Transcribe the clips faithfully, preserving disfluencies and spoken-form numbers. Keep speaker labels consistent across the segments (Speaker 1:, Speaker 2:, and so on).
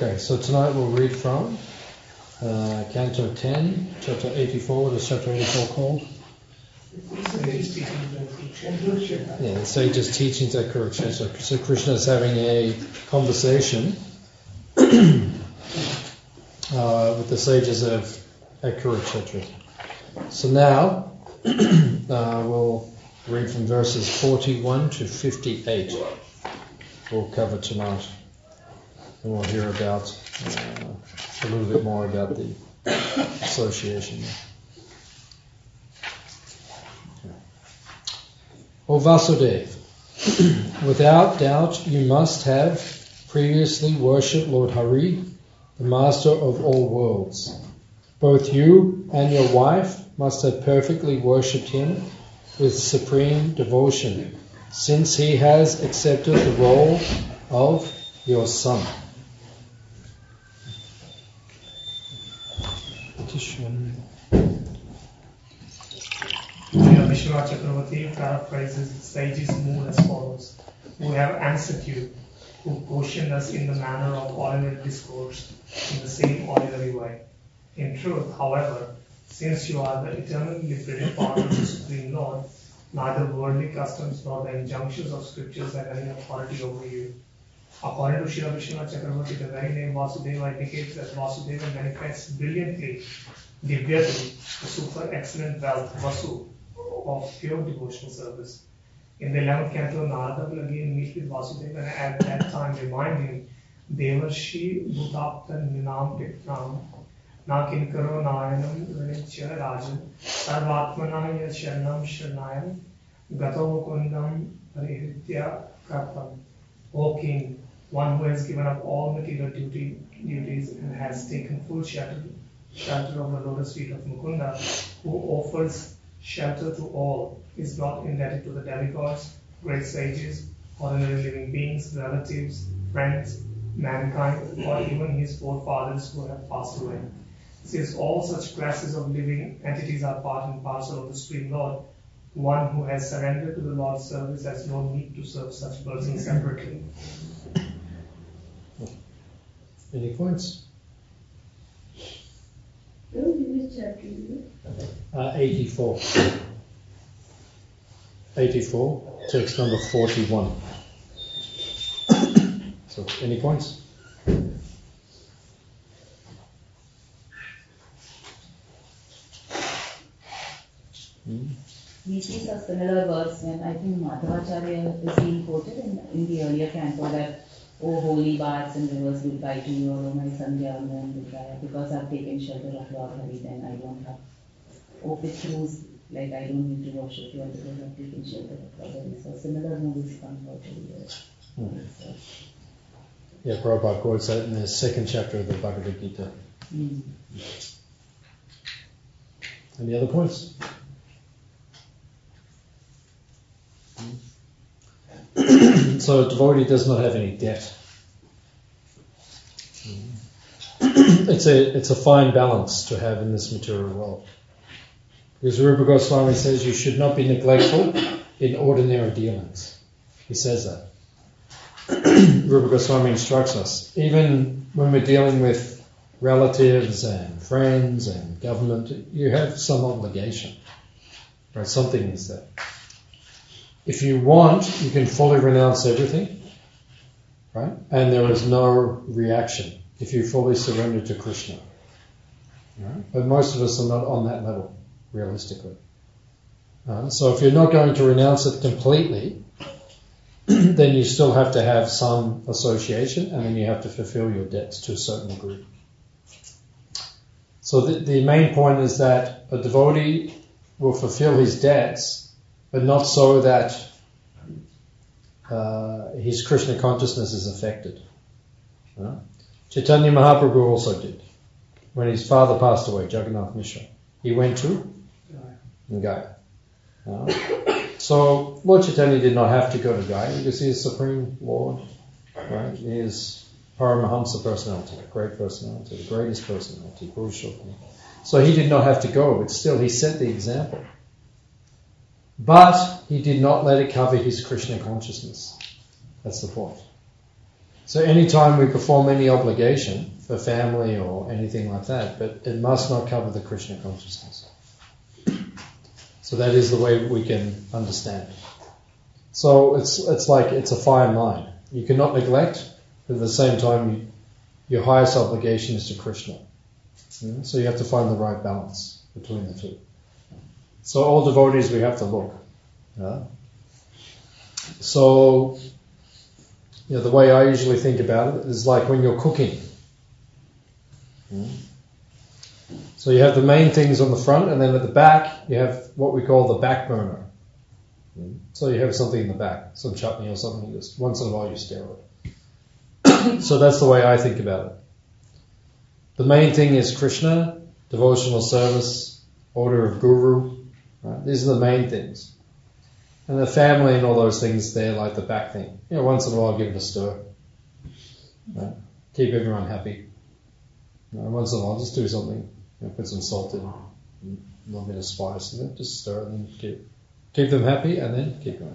Speaker 1: Okay, so tonight we'll read from uh, Canto ten, chapter eighty-four. What is chapter eighty-four called? Yeah, the sage's teachings at Kurukshetra. So Krishna is having a conversation uh, with the sages of at Kurukshetra. So now uh, we'll read from verses forty-one to fifty-eight. We'll cover tonight. And we'll hear about uh, a little bit more about the association. Okay. O Vasudeva, without doubt you must have previously worshipped Lord Hari, the master of all worlds. Both you and your wife must have perfectly worshipped him with supreme devotion, since he has accepted the role of your son.
Speaker 2: Vishwanath Chakravarti paraphrases the sage's mood as follows: who have answered you, who questioned us in the manner of ordinary discourse, in the same ordinary way. In truth, however, since you are the eternally liberated part of the Supreme Lord, neither worldly customs nor the injunctions of scriptures have any authority over you. According to Srila Vishwanath Chakravarti, the very name Vasudeva indicates that Vasudeva manifests brilliantly Divyati, the super excellent wealth, Vasu, of pure devotional service. In the eleventh canto, Narada will again meet with Vasudeva and at that time remind him, Devarshi Bhutapta Ninam Pitnam Nakinkaro Nayanam Vanichya Rajan Sarvatmanaya Sharanam Sharanayam Gato Mukundam Parihritya Kartam. O King, one who has given up all material duty, duties and has taken full shelter, shelter of the lotus feet of Mukunda, who offers shelter to all, is not indebted to the demigods, great sages, ordinary living beings, relatives, friends, mankind, or even his forefathers who have passed away. Since all such classes of living entities are part and parcel of the Supreme Lord, one who has surrendered to the Lord's service has no need to serve such persons separately.
Speaker 1: Any points? Uh, eighty-four. eighty-four, text number forty-one. So, any points?
Speaker 3: Hmm? We see such similar words when I think Madhavacharya is being quoted in, in the earlier canto that, oh, holy baths and rivers goodbye to you, or oh, my Sandhya and goodbye, because I've taken shelter of Lord Hari, then I don't have, oh, Pithrus, like I don't need to worship you because I've taken shelter of Lord Hari. So similar movies come out here. Hmm. So,
Speaker 1: yeah, Prabhupada quotes that in the second chapter of the Bhagavad Gita.
Speaker 3: Hmm.
Speaker 1: Any other points? So a devotee does not have any debt. It's a it's a fine balance to have in this material world. Because Rupa Goswami says you should not be neglectful in ordinary dealings. He says that. Rupa Goswami instructs us, even when we're dealing with relatives and friends and government, you have some obligation. Right? Something is there. If you want, you can fully renounce everything, right? And there is no reaction if you fully surrender to Krishna. Right? But most of us are not on that level, realistically. Uh, so if you're not going to renounce it completely, then you still have to have some association, and then you have to fulfill your debts to a certain degree. So the, the main point is that a devotee will fulfill his debts, but not so that uh, his Krishna consciousness is affected. Uh, Chaitanya Mahaprabhu also did. When his father passed away, Jagannath Mishra, he went to Gaya. Uh, so Lord Chaitanya did not have to go to Gaya because he is Supreme Lord. Right? He is Paramahamsa personality, a great personality, the greatest personality, Purushottam. So he did not have to go, but still he set the example. But he did not let it cover his Krishna consciousness. That's the point. So anytime we perform any obligation for family or anything like that, but it must not cover the Krishna consciousness. So that is the way we can understand. So it's it's like it's a fine line. You cannot neglect, but at the same time, you, your highest obligation is to Krishna. Yeah? So you have to find the right balance between the two. So all devotees, we have to look. Yeah? So, you know, the way I usually think about it is like when you're cooking. Yeah? So you have the main things on the front, and then at the back, you have what we call the back burner. So you have something in the back, some chutney or something, just once in a while you stir it. So that's the way I think about it. The main thing is Krishna, devotional service, order of guru. Right? These are the main things. And the family and all those things, they're like the back thing. You know, once in a while give it a stir. Right? Keep everyone happy. You know, once in a while just do something. You know, put some salt in, a little bit of spice in it, just stir it and then keep Keep them happy and then keep going.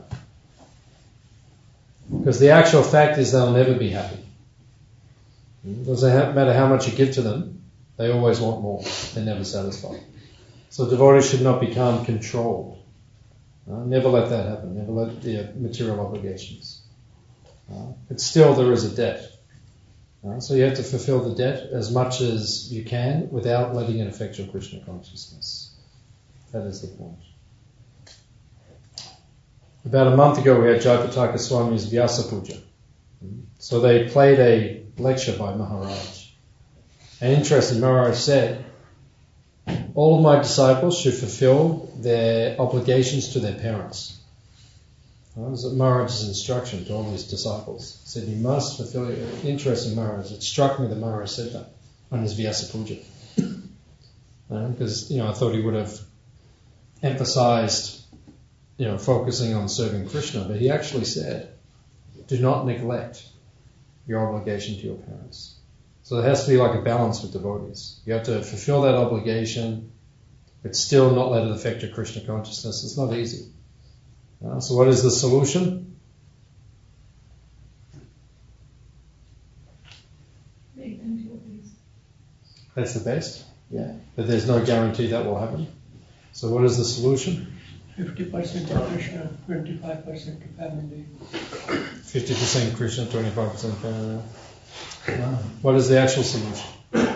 Speaker 1: Because the actual fact is they'll never be happy. It doesn't matter how much you give to them, they always want more. They're never satisfied. So devotees should not become controlled. Uh, never let that happen. Never let the uh, material obligations. Uh, but still there is a debt. Uh, so you have to fulfill the debt as much as you can without letting it affect your Krishna consciousness. That is the point. About a month ago we had Jayapataka Swami's Vyasa Puja. So they played a lecture by Maharaj. And interesting, Maharaj said, all of my disciples should fulfill their obligations to their parents. That was Maharaj's instruction to all his disciples. He said, you must fulfill your... Interesting, Maharaj. It struck me that Maharaj said that on his Vyasa Puja. Because, you know, I thought he would have emphasized, you know, focusing on serving Krishna, but he actually said, do not neglect your obligation to your parents. So there has to be like a balance with devotees. You have to fulfill that obligation, but still not let it affect your Krishna consciousness. It's not easy. Uh, so what is the solution?
Speaker 3: Make them devotees.
Speaker 1: That's the best? Yeah. But there's no guarantee that will happen. So what is the solution?
Speaker 4: fifty percent to Krishna, twenty-five percent to family.
Speaker 1: fifty percent Krishna, twenty-five percent family. Wow. What is the actual solution?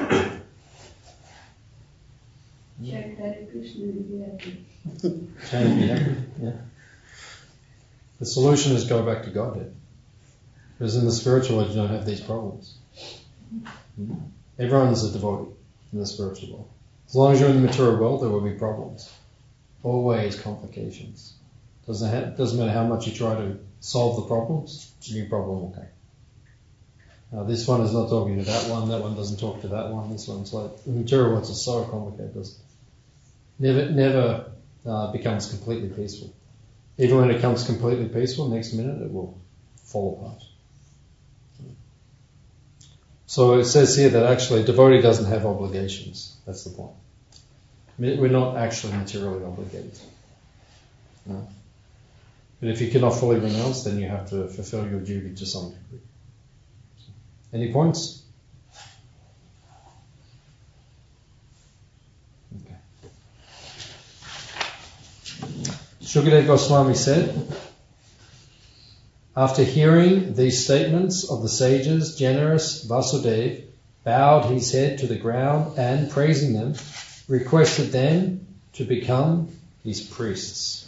Speaker 3: Check that Krishna will be happy.
Speaker 1: Can be happy, yeah. The solution is go back to Godhead. Because in the spiritual world you don't have these problems. Everyone's a devotee in the spiritual world. As long as you're in the material world, there will be problems. Always complications. Doesn't ha- doesn't matter how much you try to solve the problems, new problem will come. Now this one is not talking to that one, that one doesn't talk to that one, this one's like, the material world is so complicated, doesn't it? Never, never uh, becomes completely peaceful. Even when it becomes completely peaceful, next minute it will fall apart. So it says here that actually devotee doesn't have obligations. That's the point. We're not actually materially obligated. No. But if you cannot fully renounce, then you have to fulfill your duty to some degree. Any points? Okay. Shukadeva Goswami said, after hearing these statements of the sages, generous Vasudeva bowed his head to the ground and, praising them, requested them to become his priests.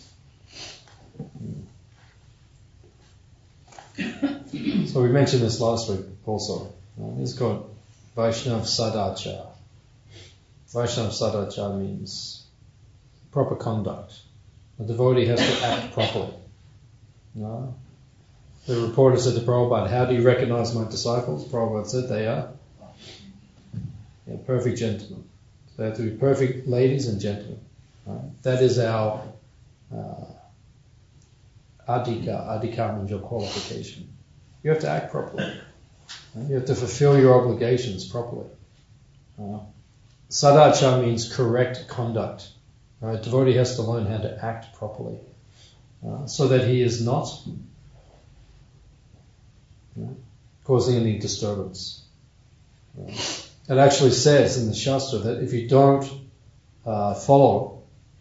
Speaker 1: So we mentioned this last week also. It's called Vaishnav Sadachar. Vaishnav Sadachar means proper conduct. A devotee has to act properly. No? The reporter said to Prabhupada, how do you recognize my disciples? Prabhupada said they are yeah, perfect gentlemen. So they have to be perfect ladies and gentlemen. Right? That is our uh, adhika. Adhika means your qualification. You have to act properly. Right? You have to fulfill your obligations properly. Uh, Sadachar means correct conduct. Right? Devotee has to learn how to act properly uh, so that he is not. Right? causing any disturbance. Uh, it actually says in the Shastra that if you don't uh, follow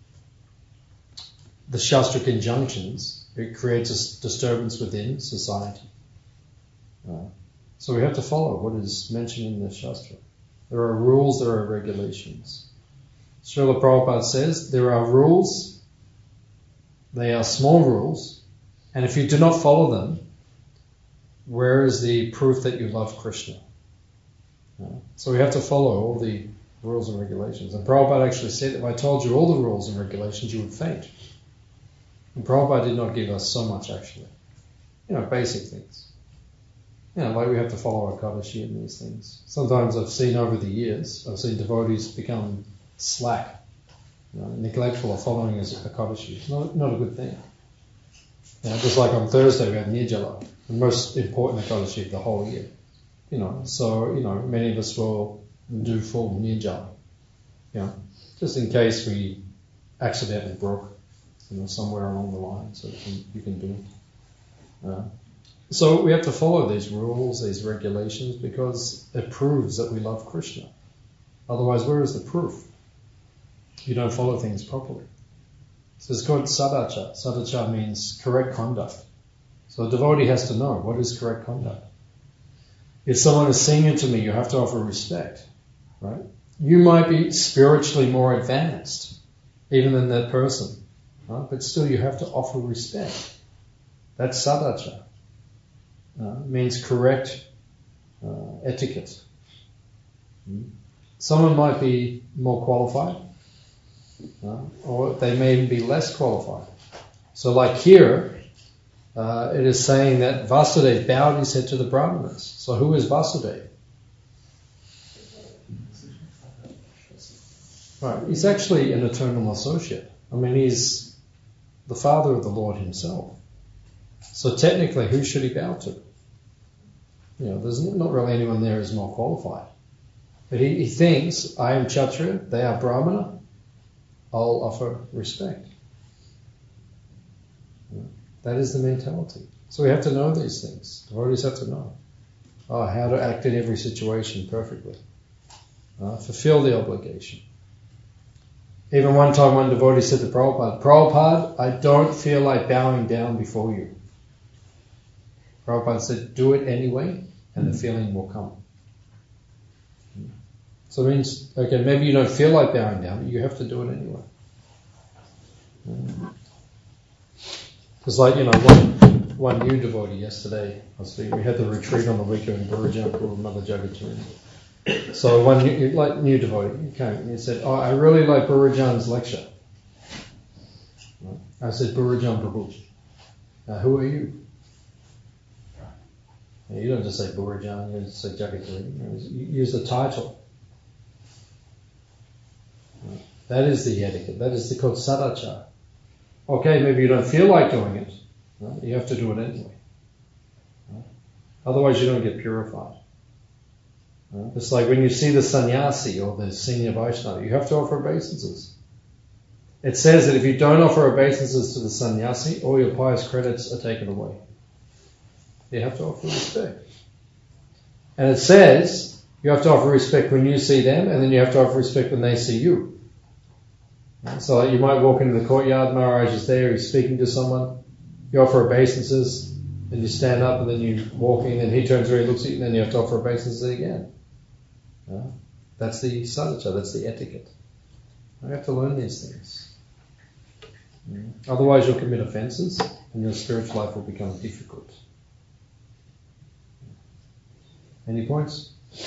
Speaker 1: the Shastric injunctions, it creates a disturbance within society. Uh, so we have to follow what is mentioned in the Shastra. There are rules, there are regulations. Srila Prabhupada says there are rules, they are small rules, and if you do not follow them, where is the proof that you love Krishna? Uh, so we have to follow all the rules and regulations. And Prabhupada actually said, if I told you all the rules and regulations, you would faint. And Prabhupada did not give us so much, actually. You know, basic things. You know, like we have to follow Ekadashi and these things. Sometimes I've seen over the years, I've seen devotees become slack, you know, neglectful of following Ekadashi. It's not, not a good thing. You know, just like on Thursday we have Nirjala, the most important Ekadashi of the whole year. You know, so, you know, many of us will do full Nirjala. You know, just in case we accidentally broke, you know, somewhere along the line, so you can, you can do it. Uh, so we have to follow these rules, these regulations, because it proves that we love Krishna. Otherwise, where is the proof? You don't follow things properly. So it's called sadacha. Sadacha means correct conduct. So a devotee has to know what is correct conduct. If someone is senior to me, you have to offer respect, right? You might be spiritually more advanced, even than that person, right? But still you have to offer respect. That's sadacha. Uh, means correct uh, etiquette. Hmm. Someone might be more qualified, uh, or they may even be less qualified. So like here, uh, it is saying that Vasudeva bowed his head to the Brahmanas. So who is Vasudeva? Right, he's actually an eternal associate. I mean, he's the father of the Lord himself. So technically, who should he bow to? You know, there's not really anyone there who's more qualified. But he, he thinks, I am Kshatriya, they are Brahmana, I'll offer respect. You know, that is the mentality. So we have to know these things. Devotees have to know oh, how to act in every situation perfectly. Uh, fulfill the obligation. Even one time one devotee said to Prabhupada, Prabhupada, I don't feel like bowing down before you. Prabhupada said, do it anyway, and the feeling will come. So it means, okay, maybe you don't feel like bowing down, but you have to do it anyway. It's like, you know, one, one new devotee yesterday, I was thinking, we had the retreat on the weekend in Burujam called Mother Jagaturi. So one new, like new devotee came and he said, oh, I really like Burujam's lecture. I said, Burujam Prabhu, uh, who are you? You don't just say Burujam, you just say Jagaturi. You use the title. That is the etiquette. That is the called sadacha. Okay, maybe you don't feel like doing it. Right? You have to do it anyway. Right? Otherwise you don't get purified. Right? It's like when you see the sannyasi or the senior Vaishnava, you have to offer obeisances. It says that if you don't offer obeisances to the sannyasi, all your pious credits are taken away. You have to offer respect. And it says you have to offer respect when you see them, and then you have to offer respect when they see you. So you might walk into the courtyard, Maharaj is there, he's speaking to someone, you offer obeisances, and you stand up, and then you walk in, and he turns around, looks at you, and then you have to offer obeisances again. Yeah? That's the sadacha, that's the etiquette. You have to learn these things. Yeah. Otherwise you'll commit offences, and your spiritual life will become difficult. Any points?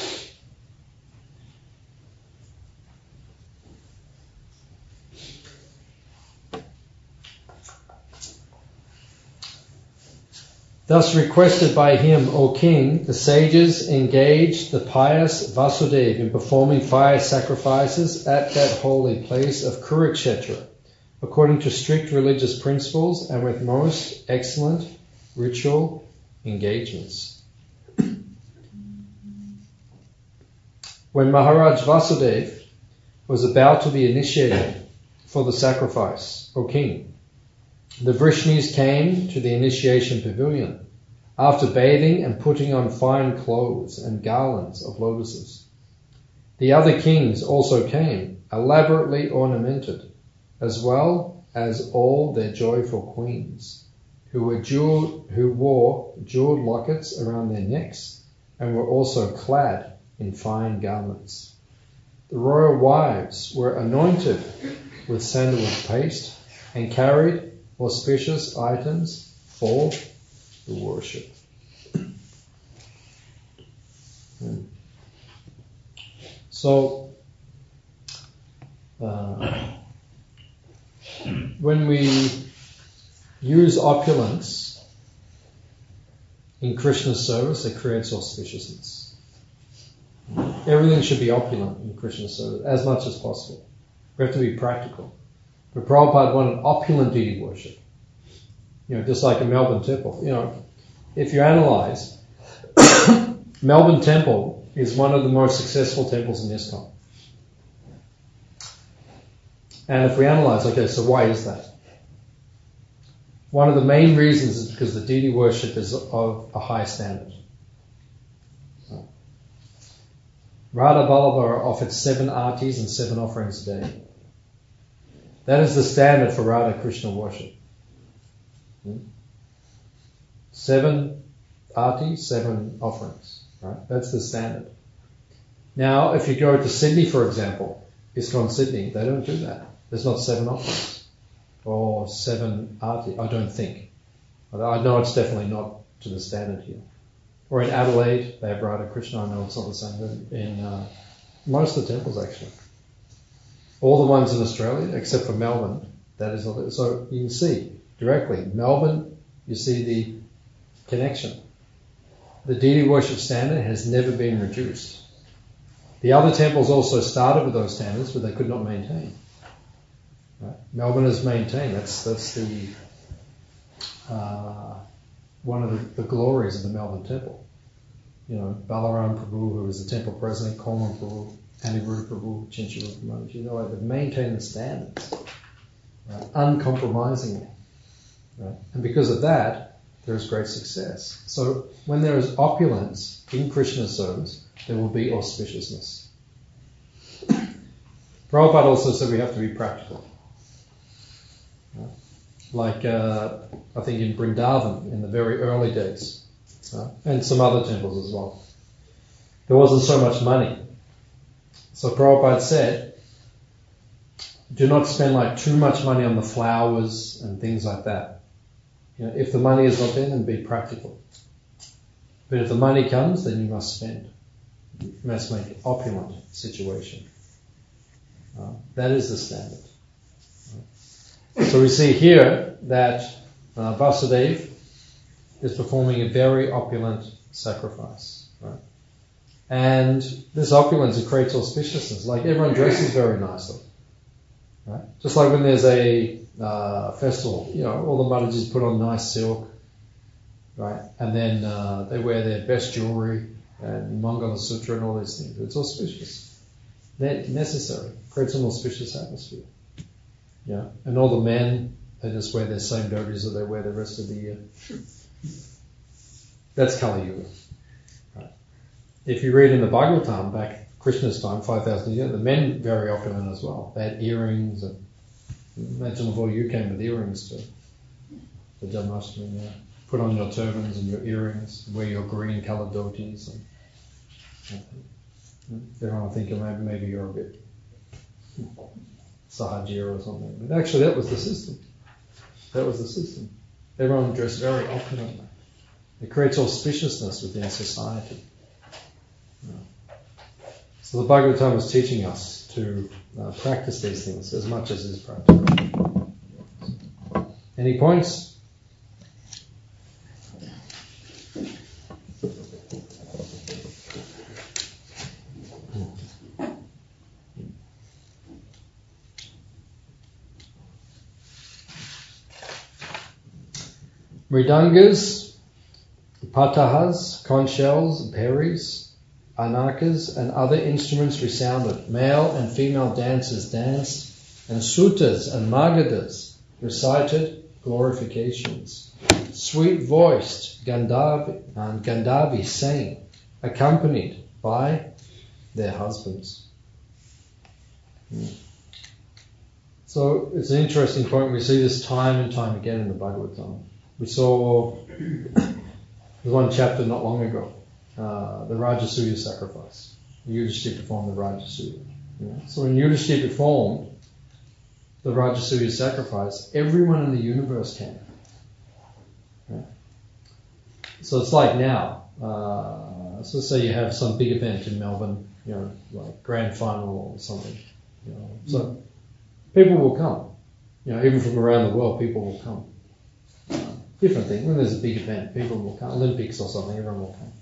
Speaker 1: Thus requested by him, O king, the sages engaged the pious Vasudeva in performing fire sacrifices at that holy place of Kurukshetra, according to strict religious principles and with most excellent ritual engagements. When Maharaj Vasudeva was about to be initiated for the sacrifice, O king, the Vrishnis came to the initiation pavilion after bathing and putting on fine clothes and garlands of lotuses. The other kings also came, elaborately ornamented, as well as all their joyful queens, who were jeweled, who wore jeweled lockets around their necks, and were also clad in fine garments. The royal wives were anointed with sandalwood paste and carried auspicious items for the worship. So, uh, when we use opulence in Krishna's service, it creates auspiciousness. Everything should be opulent in Krishna's service, as much as possible. We have to be practical. But Prabhupada wanted opulent deity worship. You know, just like a Melbourne temple. You know, if you analyze, Melbourne Temple is one of the most successful temples in ISKCON. And if we analyze, okay, so why is that? One of the main reasons is because the deity worship is of a high standard. Radha Vallabha are offered seven artis and seven offerings a day. That is the standard for Radha Krishna worship. Seven artis, seven offerings. Right? That's the standard. Now, if you go to Sydney, for example, ISKCON Sydney, they don't do that. There's not seven offerings or seven artis, I don't think. I know it's definitely not to the standard here. Or in Adelaide, they have Radha Krishna. I know it's not the same. In uh, most of the temples, actually. All the ones in Australia, except for Melbourne, that is not. So you can see directly, Melbourne, you see the connection. The deity worship standard has never been reduced. The other temples also started with those standards, but they could not maintain. Right? Melbourne has maintained. That's that's the uh, one of the, the glories of the Melbourne temple. You know, Balaram Prabhu, who was the temple president, Coleman Prabhu, Anirudh Prabhu, Chinchuru Prabhu, you know, they've maintained the standards, right? Uncompromisingly. Right? And because of that, there is great success. So when there is opulence in Krishna's service, there will be auspiciousness. Prabhupada also said we have to be practical. Right? Like, uh, I think in Vrindavan, in the very early days, uh, and some other temples as well, there wasn't so much money. So Prabhupada said, do not spend like too much money on the flowers and things like that. You know, if the money is not there, then be practical. But if the money comes, then you must spend. You must make an opulent situation. Uh, that is the standard. So we see here that uh, Vasudeva is performing a very opulent sacrifice. Right? And this opulence, it creates auspiciousness. Like everyone dresses very nicely. Right? Just like when there's a uh, festival, you know, all the Madhajis put on nice silk, right? And then uh, they wear their best jewelry and Mangala Sutra and all these things. It's auspicious. They're necessary. Creates an auspicious atmosphere. Yeah. And all the men, they just wear their same dhotis that they wear the rest of the year. That's Kali Yuga. Right? If you read in the Bhagavatam back Krishna's time, five thousand years ago, the men very opulent as well. They had earrings, and imagine if all you came with earrings to the Janmashtami. Yeah. Put on your turbans and your earrings, wear your green coloured dhotis. And, and everyone will think maybe, maybe you're a bit Sahajira or something. But actually that was the system. That was the system. Everyone dressed very opulently. It creates auspiciousness within society. Yeah. So the Bhagavatam is teaching us to uh, practice these things as much as is practical. Any points? Mridangas, patahas, conch shells, peris, anakas, and other instruments resounded. Male and female dancers danced, and sutas and magadas recited glorifications. Sweet-voiced Gandharvi, and Gandharvi sang, accompanied by their husbands. Hmm. So it's an interesting point. We see this time and time again in the Bhagavatam. We saw one chapter not long ago, uh, the Rajasuya sacrifice. Yudhishthira performed the Rajasuya. Yeah. So when Yudhishthira performed the Rajasuya sacrifice, everyone in the universe came. Yeah. So it's like now. Uh, so say you have some big event in Melbourne, you know, like grand final or something. You know, so mm. people will come. You know, even from around the world, people will come. Uh, different thing. When there's a big event, people will come. Olympics or something, everyone will come.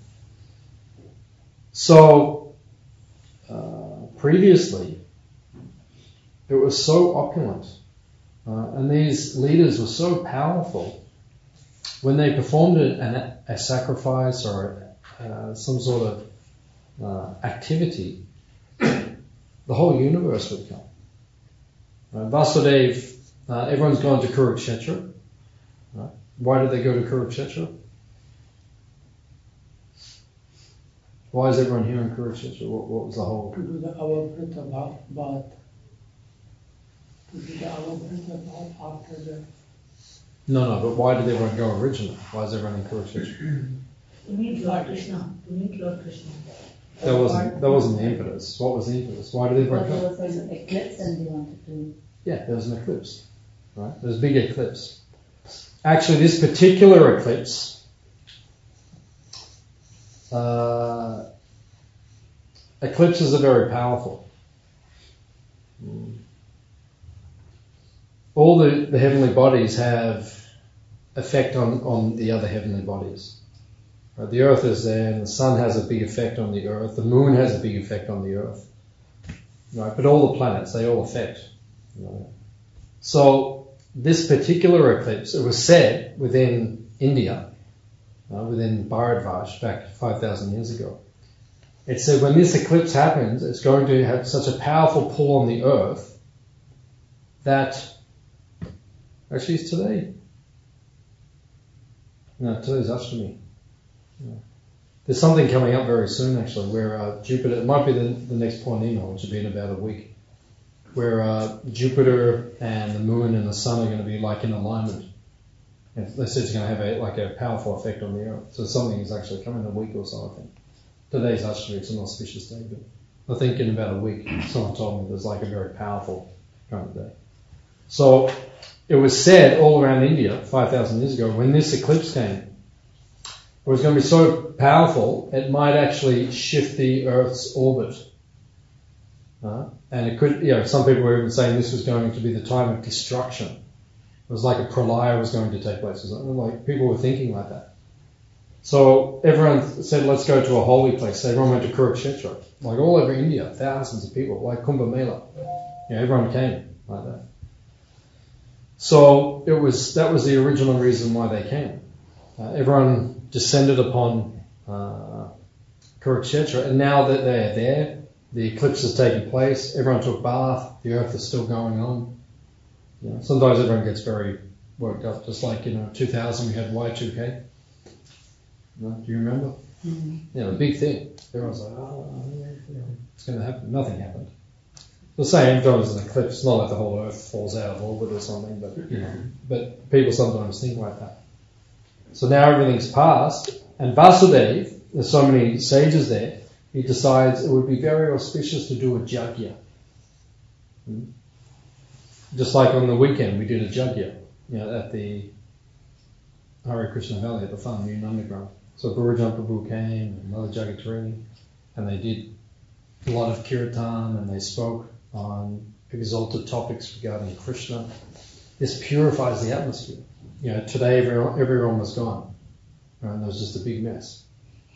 Speaker 1: So uh, previously, it was so opulent, uh, and these leaders were so powerful. When they performed a, a sacrifice or uh, some sort of uh, activity, the whole universe would come. Right? Vasudeva, uh, everyone's gone to Kurukshetra. Right? Why did they go to Kurukshetra? Why is everyone here in Kurukshetra? What, what was the whole?
Speaker 4: To do the avavrita bath. To do the avavrita bath after the.
Speaker 1: No, no, but why did everyone go originally? Why is everyone in Kurukshetra?
Speaker 5: To meet Lord Krishna. To meet Lord Krishna.
Speaker 1: That wasn't that wasn't the impetus. What was the impetus? Why did everyone
Speaker 3: Because
Speaker 1: come?
Speaker 3: there was an eclipse and they wanted to.
Speaker 1: Yeah, there was an eclipse. Right? There was a big eclipse. Actually, this particular eclipse, uh, eclipses are very powerful. Mm. All the, the heavenly bodies have effect on, on the other heavenly bodies. Right? The earth is there, and the sun has a big effect on the earth. The moon has a big effect on the earth. Right? But all the planets, they all affect. You know. So this particular eclipse, it was said within India, uh, within Bharadvaja, back five thousand years ago. It said when this eclipse happens, it's going to have such a powerful pull on the earth that actually it's today. No, today's Ashtami. Yeah. There's something coming up very soon actually where uh, Jupiter, it might be the, the next Purnima, which will be in about a week, where uh, Jupiter and the moon and the sun are going to be like in alignment. And they said it's going to have a, like a powerful effect on the earth. So something is actually coming in a week or so, I think. Today's Ashtami, it's an auspicious day, but I think in about a week, someone told me there's like a very powerful kind of day. So it was said all around India five thousand years ago, when this eclipse came, it was going to be so powerful, it might actually shift the Earth's orbit. Uh, and it could, you know, some people were even saying this was going to be the time of destruction. It was like a pralaya was going to take place or something. Like, people were thinking like that. So everyone said, let's go to a holy place. So everyone went to Kurukshetra. Like all over India, thousands of people, like Kumbh Mela. You know, everyone came like that. So it was, that was the original reason why they came. Uh, everyone descended upon uh, Kurukshetra, and now that they're there, the eclipse has taken place, everyone took bath, the earth is still going on. You know, sometimes everyone gets very worked up, just like, you know, two thousand we had Y two K. You know, do you remember? Mm-hmm. Yeah, a big thing. Everyone's like, oh, you know, it's going to happen. Nothing happened. The same, if there was an eclipse, it's not like the whole earth falls out of orbit or something, but, you know, but people sometimes think like that. So now everything's passed, and Vasudeva, there's so many sages there, he decides it would be very auspicious to do a jagya. Hmm? Just like on the weekend we did a jagya, you know, at the Hare Krishna Valley at the Fun Union Underground. So Gurujan Prabhu came, and Mother Jagatarini, and they did a lot of kirtan, and they spoke on exalted topics regarding Krishna. This purifies the atmosphere. You know, today everyone, everyone was gone, right? And there was just a big mess.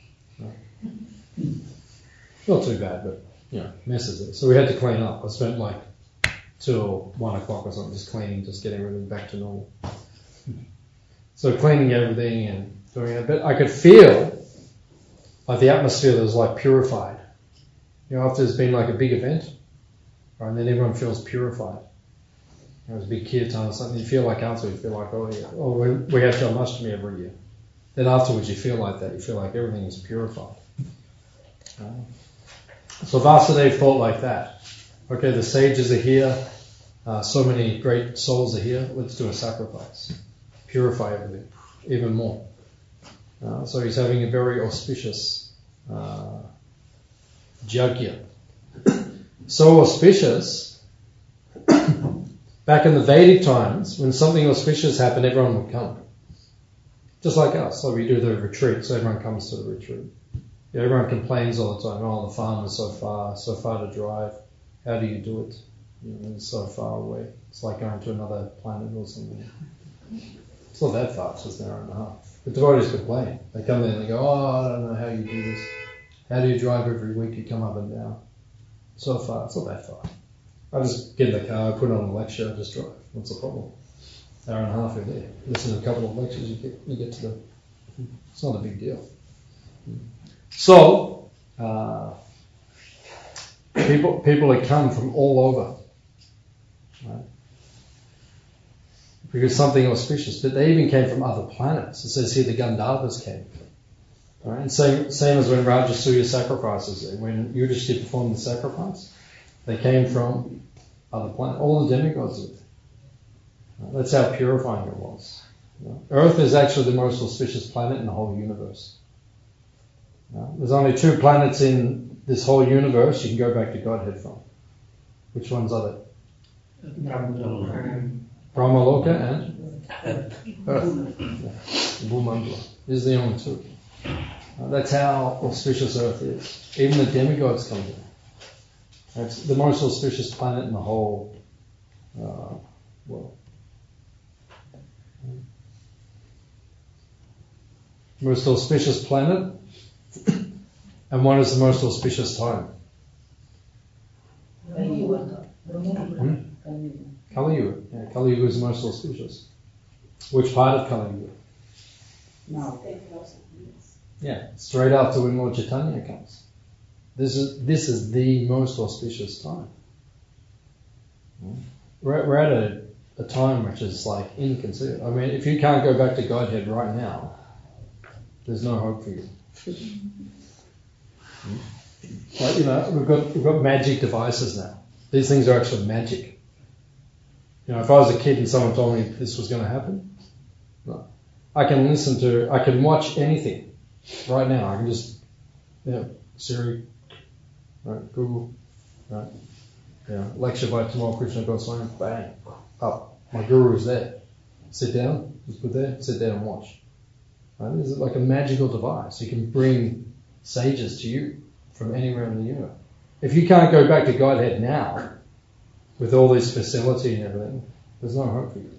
Speaker 1: Right? Not too bad, but, you know, messes there. So we had to clean up. I spent like till one o'clock or something just cleaning, just getting everything back to normal. So cleaning everything and doing it. But I could feel like the atmosphere that was like purified. You know, after there's been like a big event, right, and then everyone feels purified. It was a big kirtan or something. You feel like after you feel like, oh yeah, oh we, we have Janmashtami every year. Then afterwards you feel like that. You feel like everything is purified. Uh, so Vasudeva thought like that. Okay, the sages are here. Uh, so many great souls are here. Let's do a sacrifice. Purify everything even more. Uh, so he's having a very auspicious uh, yajna. So auspicious. Back in the Vedic times, when something auspicious happened, everyone would come. Just like us, like we do the retreat, so everyone comes to the retreat. Yeah, everyone complains all the time, oh, the farm is so far, so far to drive. How do you do it? You know, it's so far away. It's like going to another planet or something. It's not that far, it's just an hour and a half. The devotees complain. They come there and they go, oh, I don't know how you do this. How do you drive every week? You come up and down. So far, it's not that far. I just get in the car, I put on a lecture, I just drive. What's the problem? Hour and a half in there. Listen to a couple of lectures, you get you get to the. It's not a big deal. So uh, people people that come from all over, right? Because something auspicious. But they even came from other planets. It says here the Gandharvas came. Right? And same same as when Rajasuya sacrifices. When Yudhishthira performed the sacrifice. They came from other planets. All the demigods are there. That's how purifying it was. Earth is actually the most auspicious planet in the whole universe. There's only two planets in this whole universe you can go back to Godhead from. Which ones are they? Brahmaloka and Earth. Bhumandala. These are the only two. That's how auspicious Earth is. Even the demigods come here. It's the most auspicious planet in the whole uh, world. Most auspicious planet, and one is the most auspicious time. Hmm? Kali Yuga. Yeah, Kali Yuga is the most auspicious. Which part of Kali Yuga?
Speaker 3: Now.
Speaker 1: Yeah, straight after when Lord Chaitanya comes. This is this is the most auspicious time. We're, we're at a, a time which is like inconceivable. I mean, if you can't go back to Godhead right now, there's no hope for you. Like, you know, we've got we've got magic devices now. These things are actually magic. You know, if I was a kid and someone told me this was going to happen, no. I can listen to, I can watch anything right now. I can just, you know, Siri. Right, Google, right, yeah, lecture by Tamal Krishna Goswami, bang, up. My guru is there. Sit down, just put there, sit down and watch. Right? This is like a magical device. You can bring sages to you from anywhere in the universe. If you can't go back to Godhead now, with all this facility and everything, there's no hope for you.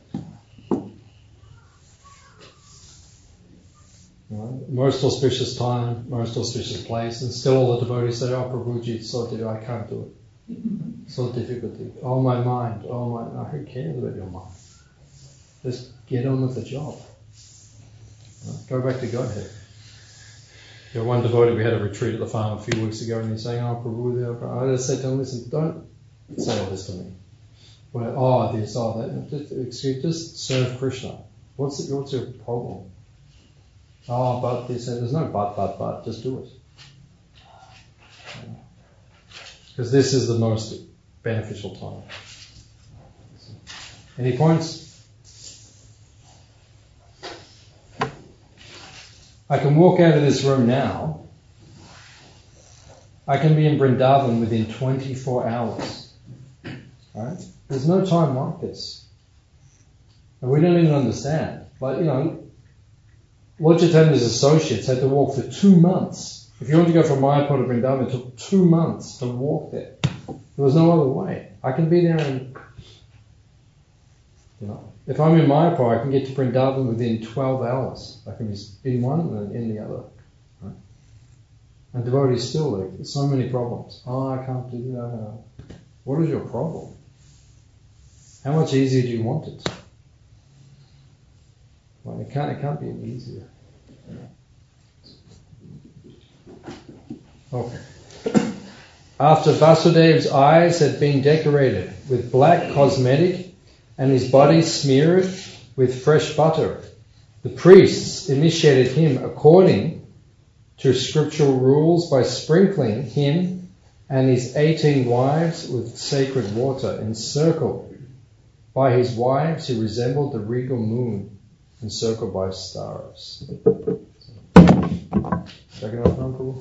Speaker 1: Right? Most auspicious time, most auspicious place, and still all the devotees say, oh Prabhuji, it's so difficult, I can't do it. So difficult. Oh my mind, oh my, no, who cares about your mind? Just get on with the job. Right? Go back to Godhead. You know, one devotee, we had a retreat at the farm a few weeks ago, and he's saying, oh Prabhuji, I just said to him, listen, don't say all this to me. Well, oh, this, oh, that, just, excuse, just serve Krishna. What's, it, what's your problem? Oh, but this, there's no but, but, but, just do it. Because this is the most beneficial time. Any points? I can walk out of this room now. I can be in Vrindavan within twenty-four hours. Right? There's no time like this. And we don't even understand. Like, you know, Lord Chaitanya's associates had to walk for two months. If you want to go from Mayapur to Vrindavan, it took two months to walk there. There was no other way. I can be there in, you know, if I'm in Mayapur, I can get to Vrindavan within twelve hours. I can be in one and in the other. Right? And devotees still, like, there's so many problems. Oh, I can't do that. What is your problem? How much easier do you want it? Well, it can't, it can't be any easier. Okay. After Vasudeva's eyes had been decorated with black cosmetic and his body smeared with fresh butter. The priests initiated him according to scriptural rules by sprinkling him and his eighteen wives with sacred water. Encircled by his wives, he resembled the regal moon encircled by stars. Second example.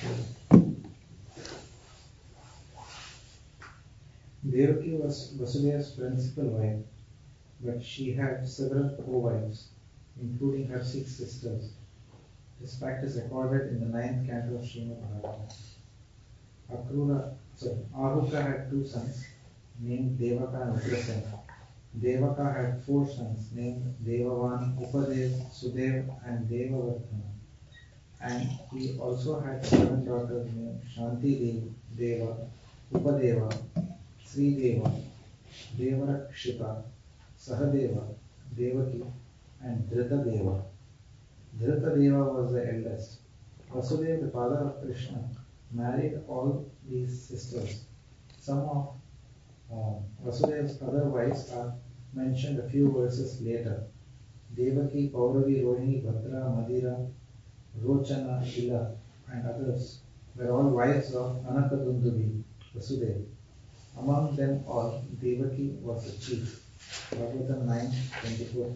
Speaker 6: Devaki was Vasudeva's principal wife, but she had several co-wives, including her six sisters. This fact is recorded in the ninth canto of Srimad Bhagavatam. Akrura, sorry, Ahuka had two sons named Devaka and Ugrasena. Devaka had four sons named Devavan, Upadev, Sudev, and Devavartana. And he also had seven daughters named Shanti Deva, Upadeva, Srideva, Devarakshita, Sahadeva, Devaki, and Dhritadeva. Dhritadeva was the eldest. Vasudeva, the father of Krishna, married all these sisters. Some of uh, Vasudeva's other wives are mentioned a few verses later. Devaki, Pauravi, Rohini, Bhadra, Madira, Rochana, Ila, and others were all wives of Anakadundubi, Vasudeva. Among them all, Devaki was the chief. Bhagavatam nine twenty-four.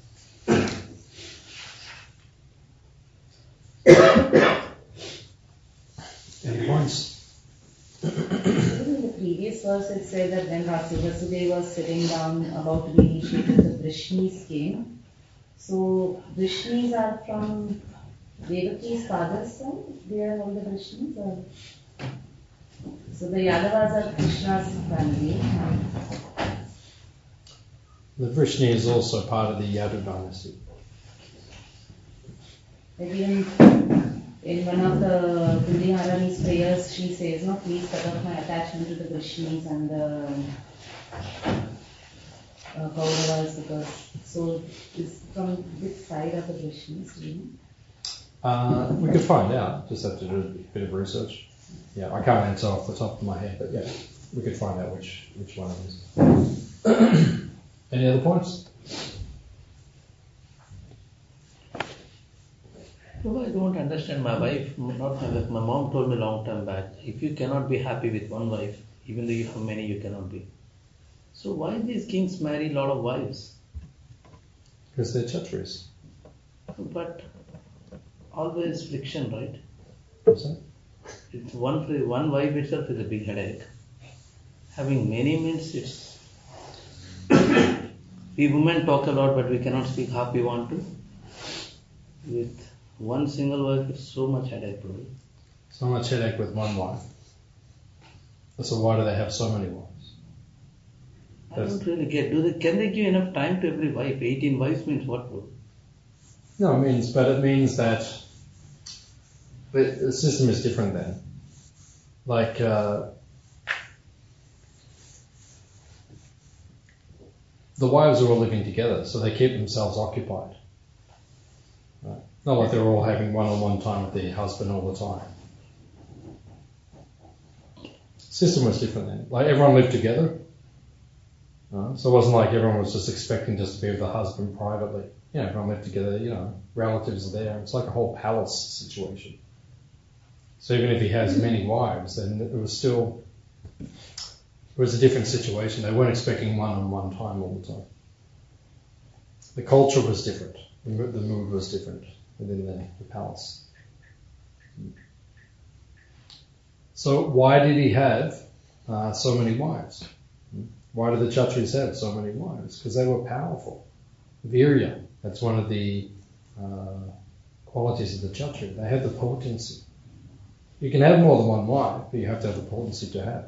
Speaker 1: Any points?
Speaker 3: In the previous verse it said that when Vasudeva was sitting down about to be initiated, the Vrishnis came. So Vrishnis are from Devaki's father's side? They are all the Vrishnis? Or? So the Yadavas are Krishna's family.
Speaker 1: The Vrishni is also part of the Yadu dynasty.
Speaker 3: Again, in one of the Kundi Harani's prayers, she says, no, please cut off my attachment to the Vrishnis and the uh, Kauravas, because, so it's from which side of the Vrishnis, do you know?
Speaker 1: Uh, we could find out, just have to do a bit of research. Yeah, I can't answer off the top of my head, but yeah, we could find out which, which one it is. Any other points?
Speaker 7: No, I don't understand. My wife, not my wife, my mom told me a long time back, if you cannot be happy with one wife, even though you have many, you cannot be. So why these kings marry a lot of wives?
Speaker 1: Because they're Kshatriyas.
Speaker 7: But always friction, right?
Speaker 1: What's that?
Speaker 7: It's one, one wife itself is a big headache. Having many means it's... We women talk a lot, but we cannot speak half we want to. With one single wife, it's so much headache, probably.
Speaker 1: So much headache with one wife. So why do they have so many wives?
Speaker 7: I don't really get. Do they? Can they give enough time to every wife? eighteen wives means what?
Speaker 1: No, it means, but it means that the, the system is different then. Like, uh, the wives are all living together, so they keep themselves occupied. Right? Not like they're all having one-on-one time with their husband all the time. System was different then. Like, everyone lived together. Uh, so it wasn't like everyone was just expecting just to be with the husband privately. You know, everyone lived together, you know, relatives are there. It's like a whole palace situation. So even if he has many wives, then it was still, it was a different situation. They weren't expecting one-on-one time all the time. The culture was different. The mood was different within the, the palace. So why did he have uh, so many wives? Why did the Kshatriyas have so many wives? Because they were powerful. Virya, that's one of the uh, qualities of the Kshatriya. They had the potency. You can have more than one wife, but you have to have the potency to have.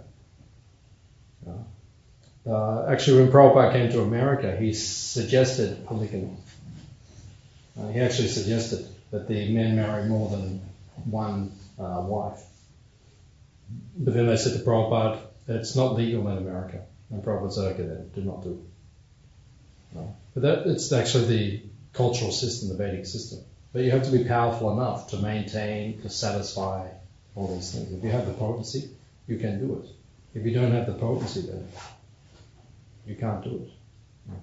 Speaker 1: Uh, uh, actually, when Prabhupada came to America, he suggested polygamy. Uh, he actually suggested that the men marry more than one uh, wife. But then they said to Prabhupada that it's not legal in America. And Prabhupada said, okay, then do not do it. No. But that, it's actually the cultural system, the Vedic system. But you have to be powerful enough to maintain, to satisfy all these things. If you have the potency, you can do it. If you don't have the potency, then you can't do it.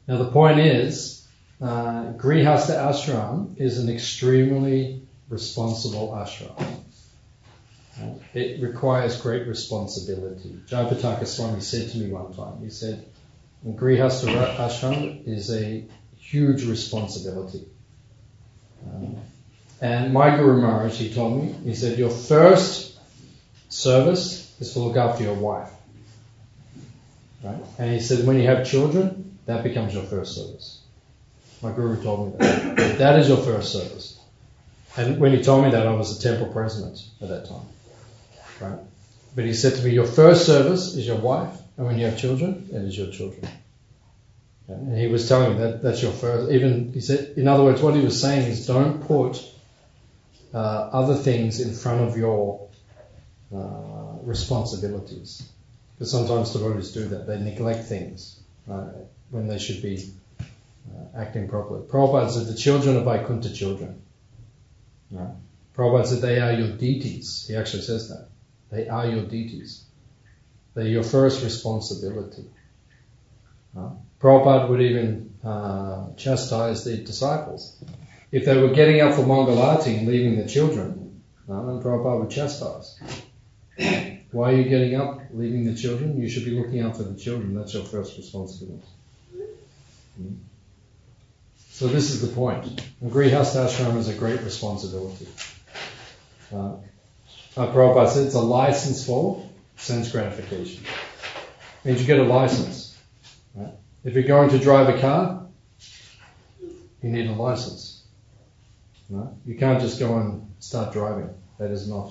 Speaker 1: Now the point is, uh, Grihastha ashram is an extremely responsible ashram. Uh, it requires great responsibility. Jayapataka Swami said to me one time, he said, Grihastha ashram is a huge responsibility. Um, and my Guru Maharaj, he told me, he said, your first service is to look after your wife. Right? And he said, when you have children, that becomes your first service. My Guru told me that. That is your first service. And when he told me that, I was a temple president at that time. Right? But he said to me, your first service is your wife, and when you have children, it is your children. And he was telling me that that's your first, even, he said, in other words, what he was saying is don't put uh, other things in front of your uh, responsibilities. Because sometimes devotees do that. They neglect things uh, when they should be uh, acting properly. Prabhupada said the children are Vaikuntha children. Right? Prabhupada said they are your deities. He actually says that. They are your deities. They're your first responsibility. Right? Prabhupada would even uh, chastise the disciples. If they were getting up for Mangalarti and leaving the children, uh, then Prabhupada would chastise. Why are you getting up, leaving the children? You should be looking after the children. That's your first responsibility. Hmm. So this is the point. And Grihastha ashram is a great responsibility. Uh, uh, Prabhupada said it's a license for sense gratification. It means you get a license. Right? If you're going to drive a car, you need a license. Right? You can't just go and start driving. That is not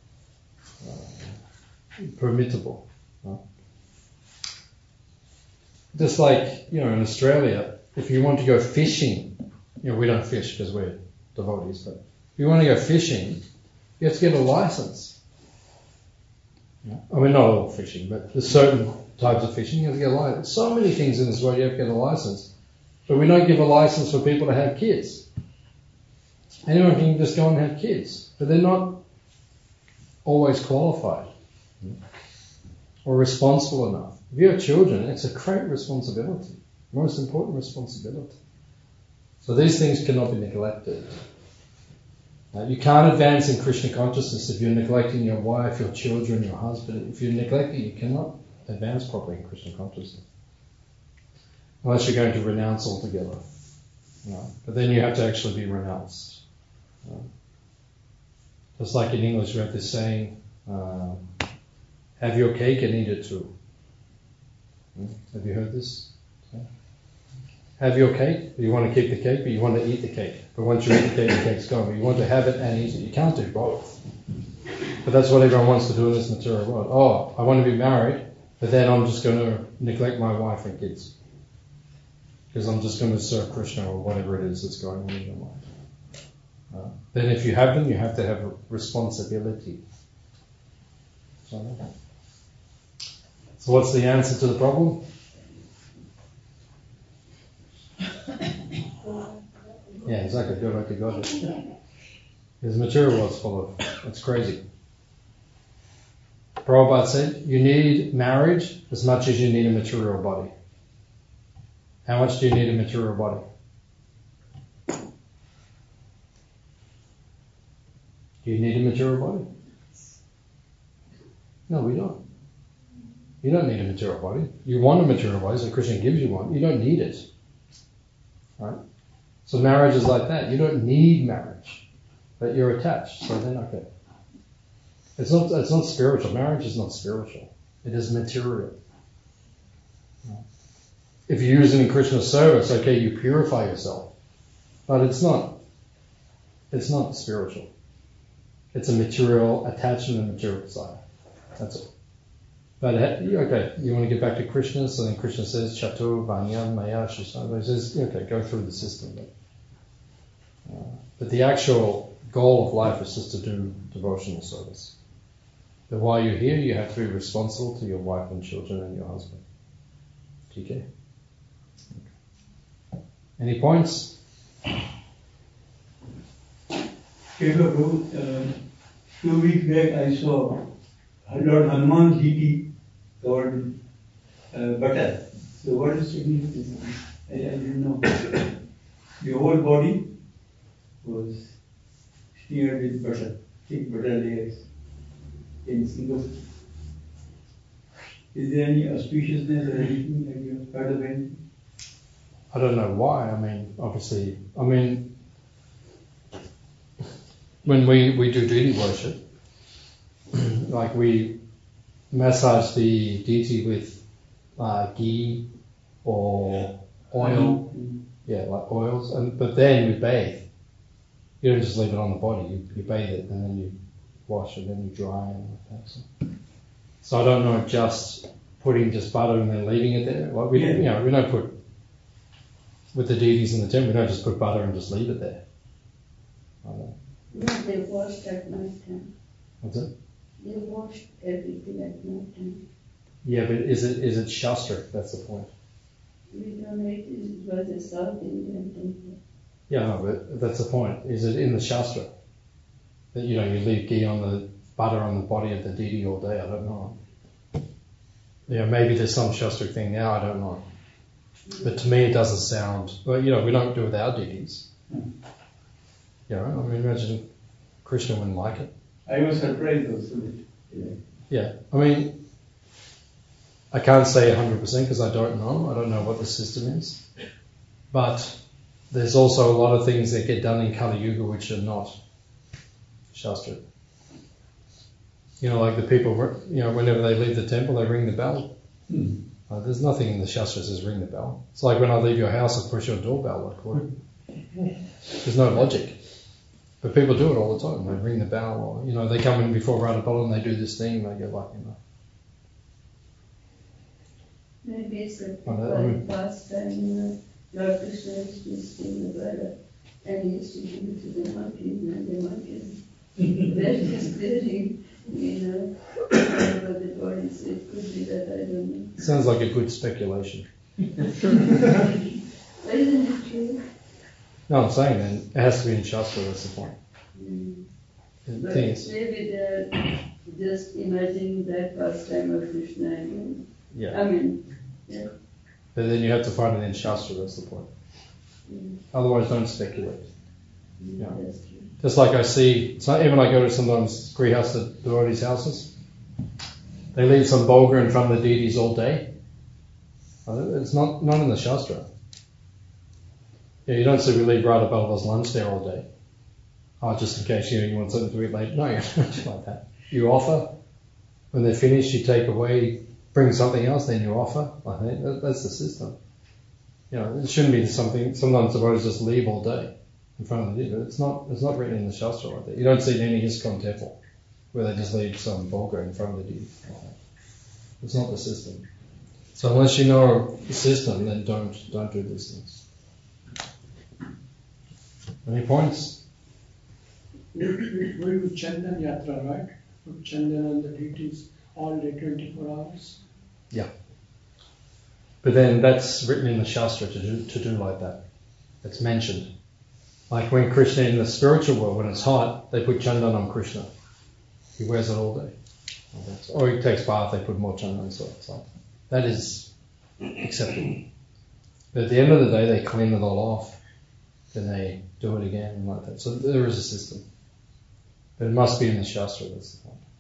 Speaker 1: uh, permittable. Right? Just like, you know, in Australia, if you want to go fishing, you know, we don't fish because we're devotees, but if you want to go fishing, you have to get a license. Yeah. I mean, not all fishing, but there's certain types of fishing you have to get a license. So many things in this world you have to get a license. But we don't give a license for people to have kids. Anyone can just go and have kids, but they're not always qualified or responsible enough. If you have children, it's a great responsibility, most important responsibility. So these things cannot be neglected. Uh, you can't advance in Krishna consciousness if you're neglecting your wife, your children, your husband. If you're neglecting, you cannot advance properly in Krishna consciousness. Unless you're going to renounce altogether. You know, but then you have to actually be renounced. You know. Just like in English we have this saying, uh, have your cake and eat it too. Hmm? Have you heard this? Okay. Have your cake, you want to keep the cake, but you want to eat the cake. But once you eat the cake, the cake's gone. But you want to have it and eat it. You can't do both. But that's what everyone wants to do in this material world. Oh, I want to be married, but then I'm just going to neglect my wife and kids. Because I'm just going to serve Krishna or whatever it is that's going on in your life. Uh, then if you have them, you have to have responsibility. So, so what's the answer to the problem? Yeah, exactly. Go back to God. His material world's full of, it's crazy. Prabhupada said, you need marriage as much as you need a material body. How much do you need a material body? Do you need a material body? No, we don't. You don't need a material body. You want a material body, so Krishna gives you one. You don't need it. Right? So marriage is like that. You don't need marriage, but you're attached, so then okay. It's not. It's not spiritual. Marriage is not spiritual. It is material. If you use it in Krishna's service, okay, you purify yourself, but it's not. It's not spiritual. It's a material attachment and material desire. That's it. But okay, you want to get back to Krishna, so then Krishna says, Chatur Vanyam Maya Shishna. He says, okay, go through the system. But, uh, but the actual goal of life is just to do devotional service. But while you're here, you have to be responsible to your wife and children and your husband. Okay? Any points?
Speaker 8: Okay, Prabhu, uh, two weeks back I saw Lord Hanuman's deity called uh, Butter. So what is significance? I, I didn't know. The whole body was smeared with butter, thick butter layers in single. Is there any auspiciousness or anything that you have heard of anything?
Speaker 1: I don't know why. I mean, obviously, I mean, when we, we do deity worship, like we massage the deity with uh, ghee or oil,
Speaker 8: Mm-hmm.
Speaker 1: yeah, like oils, and but then we bathe. You don't just leave it on the body. You, you bathe it and then you wash and then you dry and like that. So, so I don't know, just putting just butter and then leaving it there. Like we,
Speaker 8: Yeah.
Speaker 1: you know, we don't put with the deities in the temple. We don't just put butter and just leave it there. I don't know.
Speaker 5: No, they washed at night time.
Speaker 1: What's it?
Speaker 5: They washed everything at night time.
Speaker 1: Yeah, but is it is it shastric? That's the point.
Speaker 5: We don't know, it is- it was a South Indian temple.
Speaker 1: Yeah, no, but that's the point. Is it in the Shastra? That, you know, you leave ghee on the butter on the body of the deity all day? I don't know. Yeah, maybe there's some Shastric thing now, I don't know. But to me it doesn't sound, well, you know, we don't do it with our deities. You know, I mean, imagine Krishna wouldn't like it.
Speaker 8: I was surprised also that, yeah.
Speaker 1: Yeah, I mean, I can't say one hundred percent because I don't know. I don't know what the system is. But there's also a lot of things that get done in Kali Yuga which are not Shastra. You know, like the people, you know, whenever they leave the temple, they ring the bell.
Speaker 8: Hmm.
Speaker 1: Uh, there's nothing in the Shastra that says ring the bell. It's like when I leave your house, I push your doorbell. Like, what? There's no logic. But people do it all the time. They ring the bell, or, you know, they come in before Radha and they do this thing, they get like, you know.
Speaker 5: Maybe it's a
Speaker 1: Oh, that- I mean-
Speaker 5: past time, you know, Lord Krishna used to steal the butter and he used to give it to the monkeys and the monkeys were just clearing, you know, whatever the body said. It could be that, I don't know.
Speaker 1: Sounds like a good speculation.
Speaker 5: But isn't it true?
Speaker 1: No, I'm saying then, it has to be in Shastra, that's the point.
Speaker 5: Mm.
Speaker 1: The
Speaker 5: But
Speaker 1: thing is,
Speaker 5: maybe they're just imagining that pastime of Krishna again.
Speaker 1: yeah.
Speaker 5: I mean, yeah.
Speaker 1: But then you have to find it in Shastra, that's the point.
Speaker 5: Mm.
Speaker 1: Otherwise, don't speculate.
Speaker 5: Mm,
Speaker 1: Yeah.
Speaker 5: That's true.
Speaker 1: Just like I see, so even I go to sometimes grihasta devotees' houses, they leave some bulgur in front of the deities all day. Uh, It's not not in the Shastra. Yeah, you don't say we leave Radha Ballabha's lunch there all day. Oh, just in case you know you want something to eat later. No, you don't do like that. You offer. When they're finished, you take away, bring something else, then you offer. I think that, that's the system. You know, it shouldn't be something. Sometimes devotees just leave all day in front of the deity. It's not. It's not written in the Shastra like that. You don't see it in any ISKCON temple where they just leave some bulgur in front of the deity. Like that. It's not the system. So unless you know the system, then don't don't do these things. Any points?
Speaker 4: We, we, we do Chandan Yatra, right? Put Chandan on the deities all day, twenty-four hours.
Speaker 1: But then that's written in the Shastra to do to do like that. It's mentioned. Like when Krishna in the spiritual world, when it's hot, they put chandan on Krishna. He wears it all day. Or he takes bath, they put more chandan, so it's like that is acceptable. But at the end of the day, they clean it all off, then they do it again and like that. So there is a system. But it must be in the Shastra, that's the point.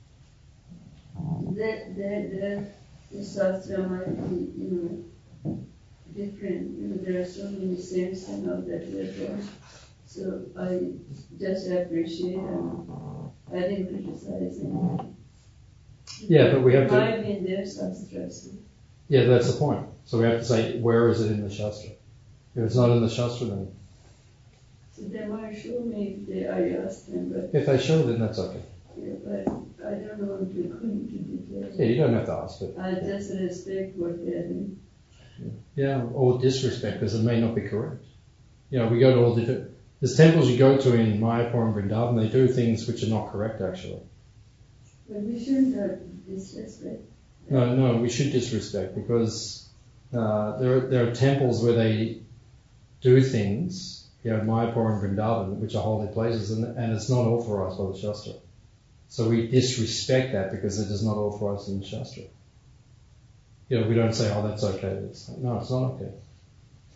Speaker 5: That, that, that, the Shastra might be, you know, different. You know, there are so many saints and all that we are taught. So I just appreciate and I didn't criticize anything.
Speaker 1: Yeah, but we have
Speaker 5: It
Speaker 1: to.
Speaker 5: might be in their Shastra. So.
Speaker 1: Yeah, that's the point. So we have to say, where is it in the Shastra? If it's not in the Shastra, then
Speaker 5: So they might show me if they, I asked them, but,
Speaker 1: if they show, then that's okay.
Speaker 5: yeah, but I don't want to go into details.
Speaker 1: Yeah, you don't have to ask, but
Speaker 5: I just respect what they are doing.
Speaker 1: yeah, or disrespect because it may not be correct. You know, we go to all different. There's temples you go to in Mayapur and Vrindavan. They do things which are not correct, actually.
Speaker 5: But we shouldn't have disrespect.
Speaker 1: No, no, we should disrespect because uh, there are, there are temples where they do things. You know, Mayapur and Vrindavan, which are holy places, and, and it's not authorized by the Shastra. So we disrespect that because it is not authorized in the Shastra. You know, we don't say, oh, that's okay. It's like, no, it's not okay.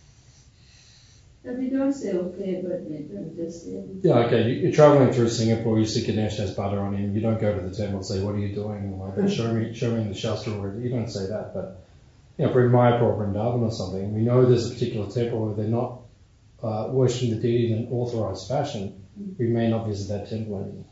Speaker 5: But we don't say okay, but we don't just say.
Speaker 1: Yeah, okay, you- you're traveling through Singapore, you see Ganesh has butter on him, you don't go to the temple and say, what are you doing? Like, show me, show me in the Shastra word. You don't say that, but, you know, for Mayapur or Vrindavan or something, we know there's a particular temple where they're not uh, worshipping the deity in an authorized fashion, we may not visit that temple anymore.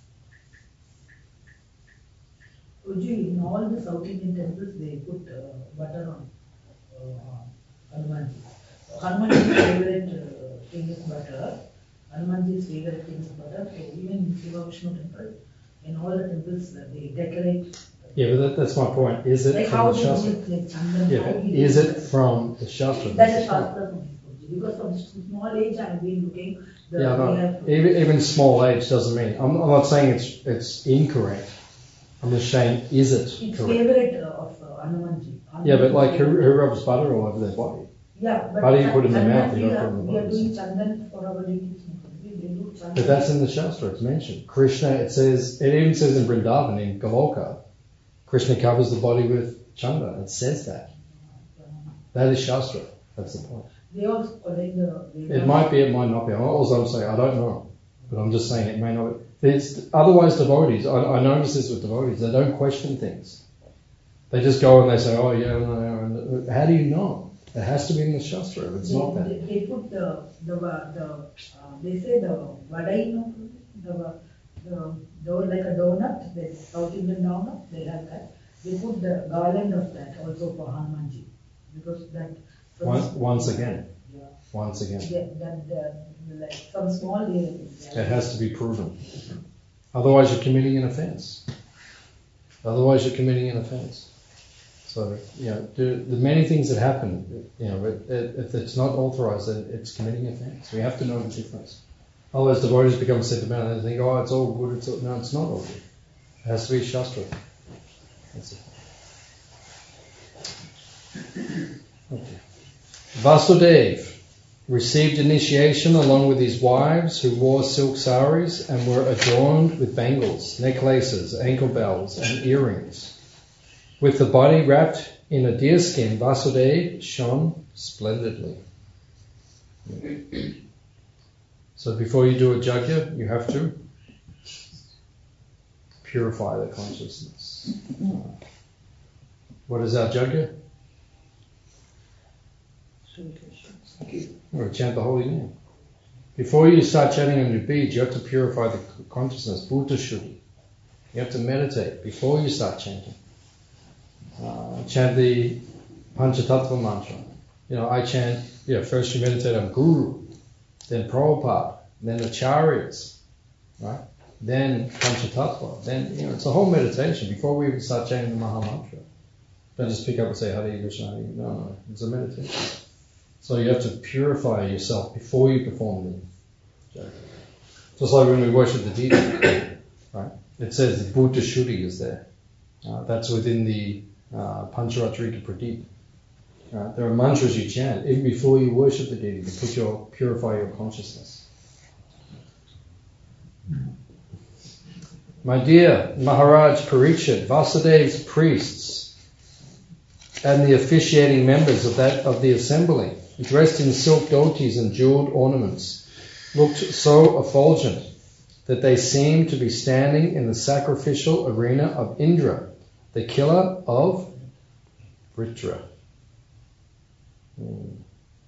Speaker 9: Usually in all the South Indian temples they put uh, butter on uh, Hanumanji. Hanumanji's favorite uh, thing is butter. Hanumanji's favorite thing is butter. So even in Shiva Vishnu temple, in all the temples uh, they decorate.
Speaker 1: Yeah, but that, that's my point. Is it
Speaker 9: Like
Speaker 1: from
Speaker 9: how
Speaker 1: the
Speaker 9: they do
Speaker 1: Shastra?
Speaker 9: it, like Chandan,
Speaker 1: Yeah,
Speaker 9: how
Speaker 1: but
Speaker 9: he do
Speaker 1: is
Speaker 9: it.
Speaker 1: it from the Shastra?
Speaker 9: That
Speaker 1: That's
Speaker 9: is
Speaker 1: the point.
Speaker 9: Shastra for me. Because from small age I have been looking. The,
Speaker 1: Yeah,
Speaker 9: they
Speaker 1: no,
Speaker 9: have,
Speaker 1: even, even small age doesn't mean, I'm, I'm not saying it's it's incorrect. I'm just saying, is it
Speaker 9: it's
Speaker 1: correct?
Speaker 9: favorite uh, of uh, Hanumanji.
Speaker 1: Yeah, but like who,
Speaker 9: Hanumanji-
Speaker 1: who rubs butter all over their body?
Speaker 9: Yeah, but
Speaker 1: How do you put it in the
Speaker 9: Chandan,
Speaker 1: mouth? You
Speaker 9: we
Speaker 1: don't
Speaker 9: are-
Speaker 1: put it in the
Speaker 9: We are
Speaker 1: body.
Speaker 9: doing Chandan for our deities. We do Chandan.
Speaker 1: But that's in the Shastra, it's mentioned. Krishna, it says, it even says in Vrindavan, in Goloka, Krishna covers the body with chanda. It says that. That is Shastra. That's the point.
Speaker 9: They also collect the. They
Speaker 1: It might be, it might not be. All I'm saying, I don't know. But I'm just saying it may not be. It's, otherwise, devotees, I, I notice this with devotees, they don't question things. They just go and they say, oh yeah, no, no, no. How do you know? It has to be in the Shastra. If it's
Speaker 9: they,
Speaker 1: not
Speaker 9: they,
Speaker 1: that.
Speaker 9: they put the the the uh, they say the vadai, no, the the dough like a donut, the South Indian donut, they have that. They put the garland of that also for Hanumanji because that.
Speaker 1: Once, once again.
Speaker 9: Yeah.
Speaker 1: Once again.
Speaker 9: Yeah, that, that like some small. They,
Speaker 1: It has to be proven. Otherwise, you're committing an offence. Otherwise, you're committing an offence. So, you know, the, the many things that happen, you know, it, it, if it's not authorized, then it's committing offence. We have to know the difference. Otherwise, devotees become sentimental and they think, oh, it's all good. It's all, no, it's not all good. It has to be Shastra. That's it. Okay. Vasudev received initiation along with his wives who wore silk saris and were adorned with bangles, necklaces, ankle bells and earrings. With the body wrapped in a deer skin, Vasudev shone splendidly. So before you do a yajna, you have to purify the consciousness. What is our yajna? Or chant the holy name. Before you start chanting on your beads, you have to purify the consciousness, Bhuta Shuddhi. You have to meditate before you start chanting. Uh, chant the Panchatattva mantra. You know, I chant, yeah, first you meditate on Guru, then Prabhupada, then Acharyas, right? Then Panchatattva, then, you know, it's a whole meditation before we even start chanting the Maha Mantra. Don't just pick up and say Hare Krishna, Hare Krishna. No, no, it's a meditation. So you have to purify yourself before you perform the yajna. Just like when we worship the deity, right? It says the Bhuta Shuddhi is there. Uh, that's within the uh, Pancharatrika Pradeep. Uh, there are mantras you chant even before you worship the deity to put your purify your consciousness. My dear Maharaj Parikshit, Vasudev's priests and the officiating members of that of the assembly, dressed in silk dhotis and jeweled ornaments, looked so effulgent that they seemed to be standing in the sacrificial arena of Indra, the killer of Vritra. Hmm.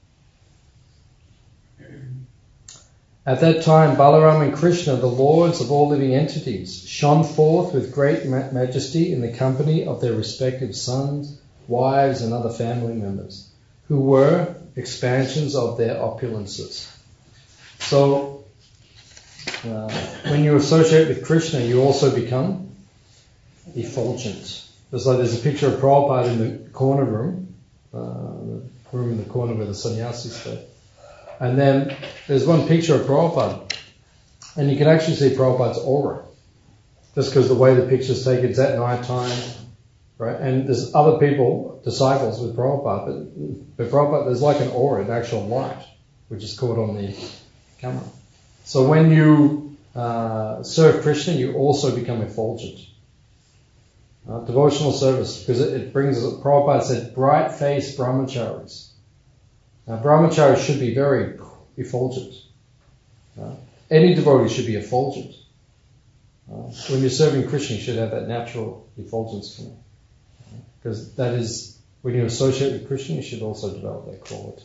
Speaker 1: At that time, Balaram and Krishna, the lords of all living entities, shone forth with great ma- majesty in the company of their respective sons, wives, and other family members, who were expansions of their opulences. So, uh, when you associate with Krishna, you also become effulgent. Just like there's a picture of Prabhupada in the corner room, uh, the room in the corner where the sannyasis stay. And then there's one picture of Prabhupada, and you can actually see Prabhupada's aura, just because the way the picture's taken, it's at night time, right? And there's other people, disciples with Prabhupada, but, but Prabhupada, there's like an aura, an actual light, which is caught on the camera. So when you uh, serve Krishna, you also become effulgent. Uh, devotional service, because it, it brings, Prabhupada said, bright-faced brahmacharis. Now, brahmacharis should be very effulgent. Uh, any devotee should be effulgent. Uh, when you're serving Krishna, you should have that natural effulgence coming. Because that is, when you associate with Krishna, you should also develop that quality.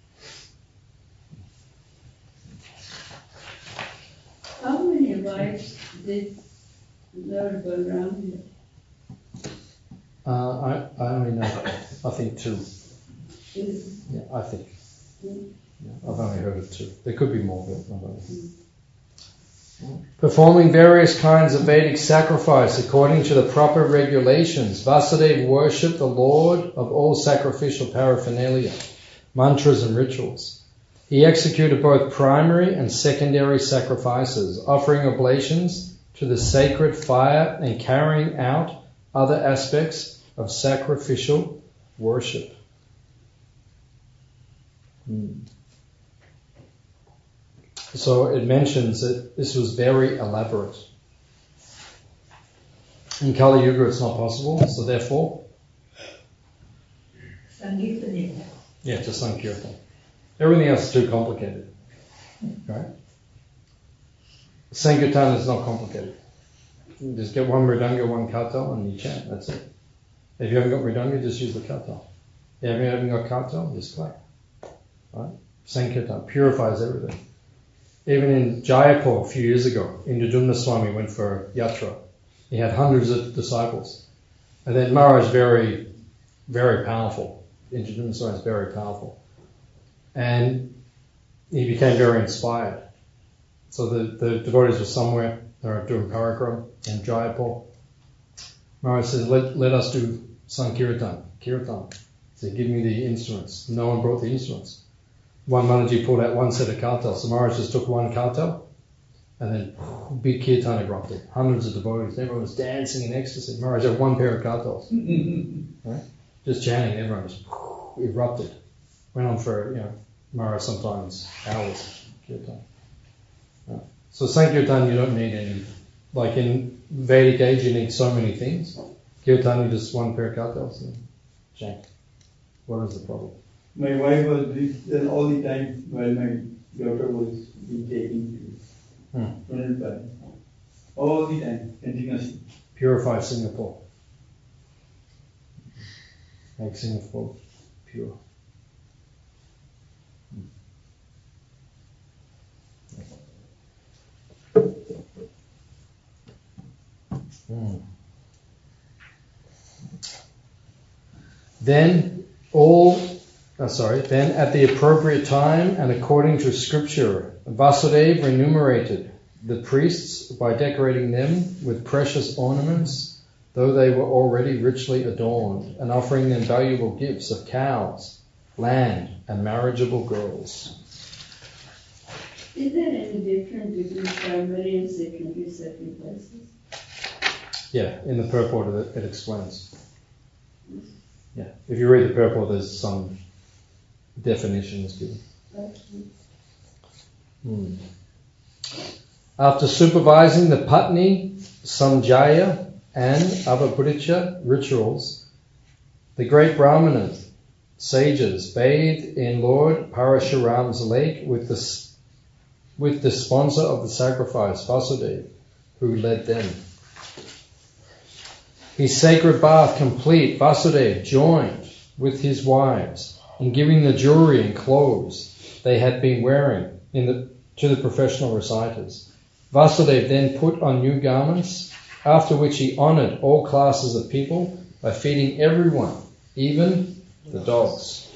Speaker 5: How many wives did Lord Balaram have?
Speaker 1: Uh, I, I only know, I think two.
Speaker 5: Is,
Speaker 1: Yeah, I think.
Speaker 5: mm,
Speaker 1: Yeah, I've only heard of two. There could be more, but I don't know. Performing various kinds of Vedic sacrifice according to the proper regulations, Vasudeva worshipped the Lord of all sacrificial paraphernalia, mantras and rituals. He executed both primary and secondary sacrifices, offering oblations to the sacred fire and carrying out other aspects of sacrificial worship. Hmm. So it mentions that this was very elaborate. In Kali Yuga it's not possible, so therefore,
Speaker 9: Sankirtan.
Speaker 1: yeah, just Sankirtan. Everything else is too complicated. Right? Sankirtan is not complicated. You just get one mridanga, one kartal, and you chant, that's it. If you haven't got mridanga, just use the kartal. If you haven't got kartal, just clap. Right? Sankirtan purifies everything. Even in Jaipur a few years ago, Indradumna Swami went for yatra. He had hundreds of disciples. And then Maharaj is very, very powerful. Indradumna Swami is very powerful. And he became very inspired. So the, the devotees were somewhere, they were doing parakram in Jaipur. Maharaj says, let, let us do Sankirtan, Kirtan. He said, give me the instruments. No one brought the instruments. One Manaji pulled out one set of kartals. So Maharaj just took one kartal, and then big kirtan erupted. Hundreds of devotees. Everyone was dancing in ecstasy. Maharaj had one pair of kartals. Right? Just chanting, everyone just erupted. Went on for, you know, Maharaj sometimes hours. Kirtan. Right. So Sankirtan, you don't need any. Like in Vedic age, you need so many things. Kirtan, you just one pair of kartals and chant. What is the problem?
Speaker 8: My wife was this all the time while my daughter was being taken to hmm. all the time, continuously.
Speaker 1: Purify Singapore. Make Singapore pure. Hmm. Then all Oh, sorry. Then at the appropriate time and according to scripture, Vasudeva remunerated the priests by decorating them with precious ornaments, though they were already richly adorned, and offering them valuable gifts of cows, land, and marriageable girls.
Speaker 5: Is there any difference between primary and secondary sacrifices?
Speaker 1: Yeah, in the purport it, it explains. Yeah, if you read the purport, there's some definitions given. Hmm. After supervising the Patni, Samjaya, and Avapuricha rituals, the great Brahmanas, sages, bathed in Lord Parashuram's lake with the, with the sponsor of the sacrifice, Vasudeva, who led them. His sacred bath complete, Vasudeva joined with his wives in giving the jewelry and clothes they had been wearing in the, to the professional reciters. Vasudeva then put on new garments, after which he honoured all classes of people by feeding everyone, even the dogs.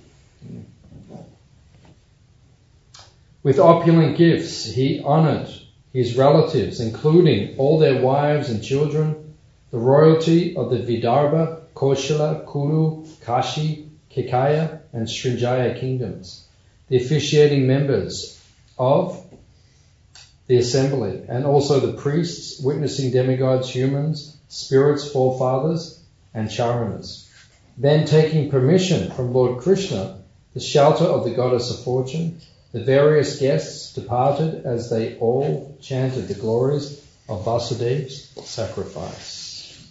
Speaker 1: With opulent gifts, he honoured his relatives, including all their wives and children, the royalty of the Vidarbha, Koshala, Kulu, Kashi, Kekaya, and Srinjaya kingdoms, the officiating members of the assembly, and also the priests witnessing demigods, humans, spirits, forefathers, and charanas. Then, taking permission from Lord Krishna, the shelter of the goddess of fortune, the various guests departed as they all chanted the glories of Vasudeva's sacrifice.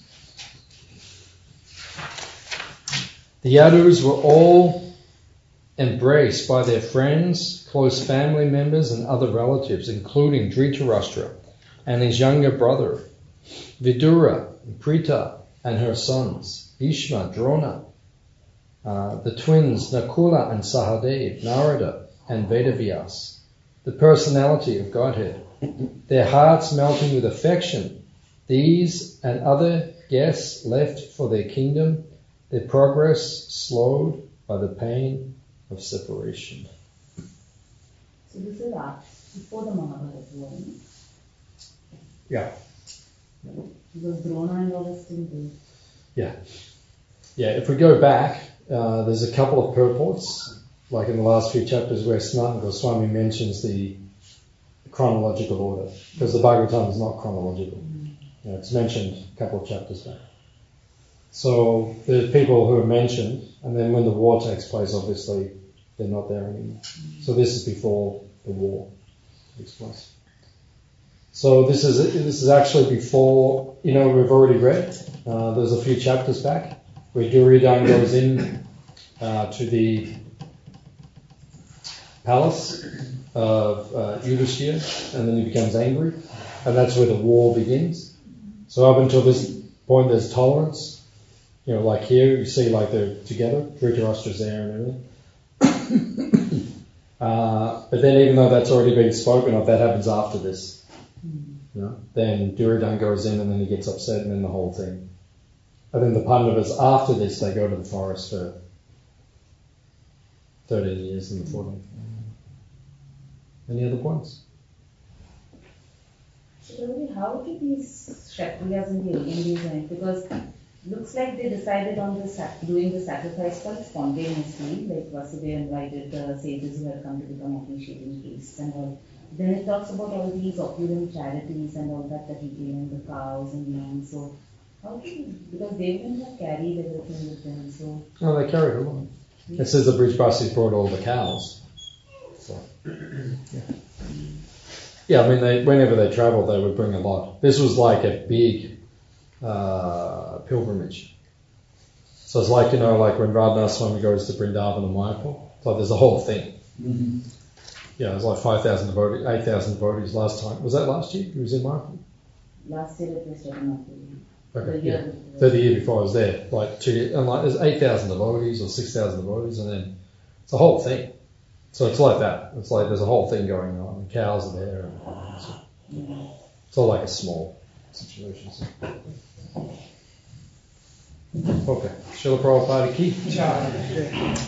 Speaker 1: The Yadus were all embraced by their friends, close family members, and other relatives, including Dhritarashtra and his younger brother, Vidura, Prita, and her sons, Bhishma, Drona, uh, the twins Nakula and Sahadev, Narada, and Vedavyas, the personality of Godhead, their hearts melting with affection. These and other guests left for their kingdom, their progress slowed by the pain of separation.
Speaker 3: So this is after, before the Mahabharata war.
Speaker 1: Yeah.
Speaker 3: Because Drona and all is still there.
Speaker 1: Yeah. Yeah, if we go back, uh, there's a couple of purports, like in the last few chapters where Sanatana Goswami mentions the chronological order, because the Bhagavatam is not chronological. You know, it's mentioned a couple of chapters back. So there's people who are mentioned, and then when the war takes place, obviously they're not there anymore. So this is before the war takes place. So this is this is actually before, you know, we've already read. Uh, there's a few chapters back where Duryodhana goes in uh, to the palace of uh, Yudhishthira, and then he becomes angry, and that's where the war begins. So up until this point, there's tolerance. You know, like here, you see like they're together, Dhritarashtra's there and everything. uh, but then even though that's already been spoken of, that happens after this. You know? Then Duryodhana goes in and then he gets upset and then the whole thing. And then the Pandavas, after this, they go to the forest for thirteen years and the fourteen. Any other points?
Speaker 3: So really, how did these Kshatriyas in the olden days end? Because looks like they decided on the sac- doing the sacrifice quite spontaneously, like Vasudeva invited the sages who had come to become officiating priests and all. Then it talks about all these opulent charities and all that that he gave in the cows and lambs. So how did he, because they wouldn't have carried everything with them, so...
Speaker 1: No, they carried a lot. It says the Brijbasis brought all the cows. So, yeah. Yeah, I mean, they, whenever they travelled, they would bring a lot. This was like a big uh, pilgrimage. So it's like, you know, like when Radhanath Swami goes to Vrindavan and Mayapur. So there's a whole thing. Mm-hmm. Yeah, it was like five thousand devotees, eight thousand devotees last time. Was that last year? He was in Mayapur?
Speaker 3: Last year it was Jagannath.
Speaker 1: Okay, yeah. So the year before I was there, like two years, and like there's eight thousand devotees or six thousand devotees, and then it's a whole thing. So it's like that. It's like there's a whole thing going on. The cows are there. And so it's all like a small situation. So. Okay. Srila Prabhupada ki.